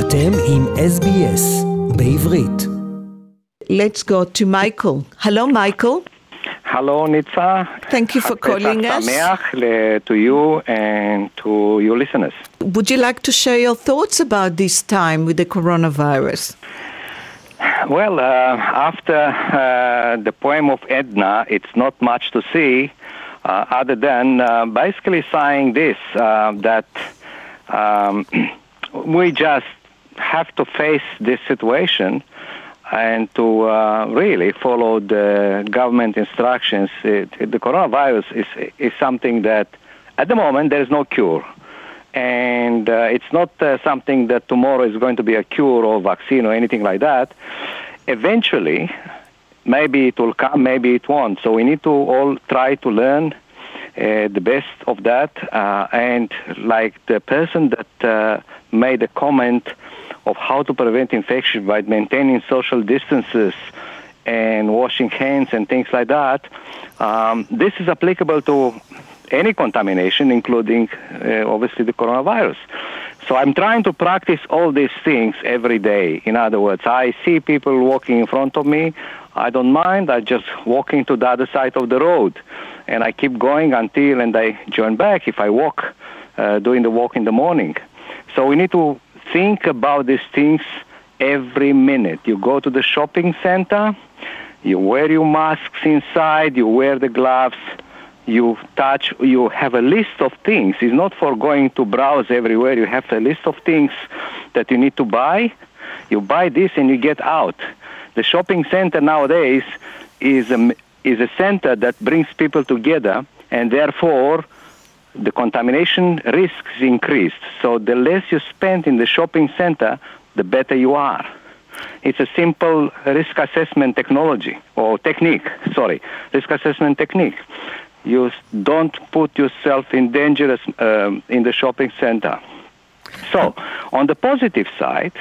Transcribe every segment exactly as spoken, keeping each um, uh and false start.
אתם עם אס בי אס בעברית. Let's go to Michael. Hello, Michael. Hello, Nitza. Thank you for calling us. Sameach to you and to your listeners. Would you like to share your thoughts about this time with the coronavirus? Well, uh, after uh, the poem of Edna, it's not much to see uh, other than uh, basically saying this, uh, that um, we just have to face this situation and to uh, really follow the government instructions. It, it, the coronavirus is, is something that, at the moment, there is no cure. And uh, it's not uh, something that tomorrow is going to be a cure or vaccine or anything like that. Eventually, maybe it will come, maybe it won't. So we need to all try to learn uh, the best of that. Uh, and like the person that uh, made a comment of how to prevent infection by maintaining social distances and washing hands and things like that, um, this is applicable to any contamination, including uh, obviously the coronavirus. So I'm trying to practice all these things every day. In other words, I see people walking in front of me. I don't mind. I just walking to the other side of the road. And I keep going until and I join back if I walk, uh, doing the walk in the morning. So we need to think about these things every minute. You go to the shopping center, you wear your masks inside, you wear the gloves, you touch, you have a list of things. It's not for going to browse everywhere. You have a list of things that you need to buy. You buy this and you get out. The shopping center nowadays is a, is a center that brings people together, and therefore the contamination risk is increased. So the less you spend in the shopping center, the better you are. It's a simple risk assessment technology, or technique, sorry, risk assessment technique. You don't put yourself in danger um, in the shopping center. So, on the positive side,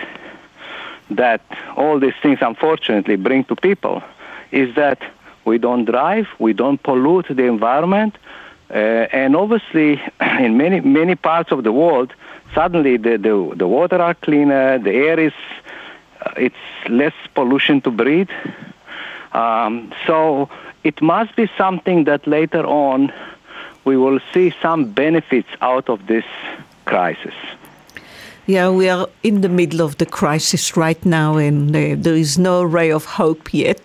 that all these things unfortunately bring to people is that we don't drive, we don't pollute the environment, uh, and obviously in many many parts of the world, suddenly the, the, the water are cleaner, the air is, uh, it's less pollution to breathe. Um, so it must be something that later on we will see some benefits out of this crisis. Yeah, we are in the middle of the crisis right now, and uh, there is no ray of hope yet.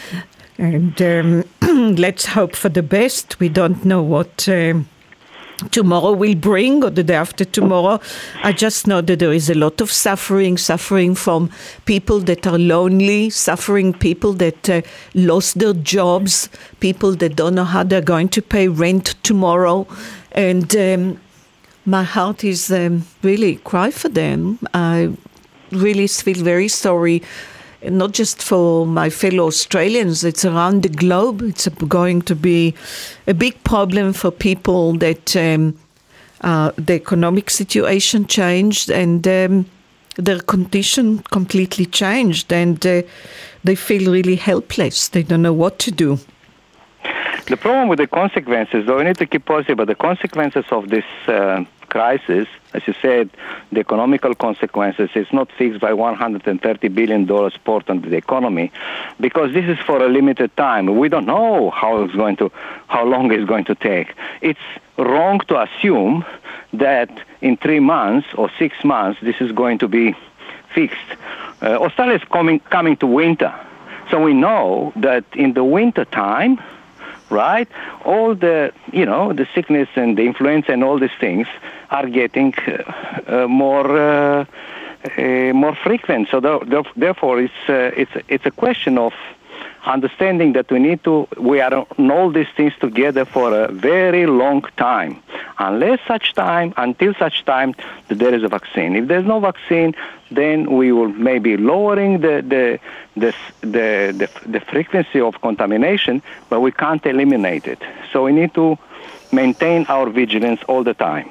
And um, let's hope for the best. We don't know what um, tomorrow will bring, or the day after tomorrow. I just know that there is a lot of suffering, suffering from people that are lonely, suffering people that uh, lost their jobs, people that don't know how they're going to pay rent tomorrow. And um, my heart is um, really cry for them. I really feel very sorry, not just for my fellow Australians, it's around the globe. It's going to be a big problem for people that um, uh, the economic situation changed and um, their condition completely changed, and uh, they feel really helpless. They don't know what to do. The problem with the consequences, though, we need to keep positive, but the consequences of this uh, crisis, as you said, the economical consequences is not fixed by one hundred thirty billion dollars support on the economy, because this is for a limited time. We don't know how it's going to, how long it's going to take. It's wrong to assume that in three months or six months this is going to be fixed. Uh, Australia is coming coming to winter, so we know that in the winter time, right, all the, you know, the sickness and the influenza and all these things are getting uh, uh, more uh, uh, more frequent. So therefore, it's uh, it's it's a question of understanding that we need to, we are on all these things together for a very long time. Unless such time, until such time that there is a vaccine. If there's no vaccine, then we will maybe lowering the the the the, the, the frequency of contamination, but we can't eliminate it. So we need to maintain our vigilance all the time.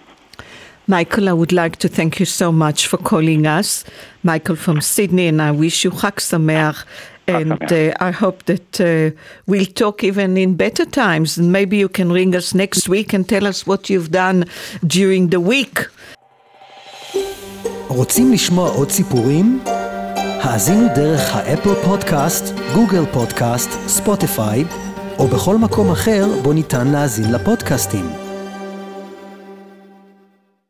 Michael, I would like to thank you so much for calling us. Michael from Sydney, and I wish you Chag Sameach. And uh, I hope that uh, we'll talk even in better times. And maybe you can ring us next week and tell us what you've done during the week. רוצים לשמוע עוד סיפורים? האזינו דרך האפל פודקאסט, גוגל פודקאסט, ספוטיפיי, או בכל מקום אחר בו ניתן להאזין לפודקאסטים.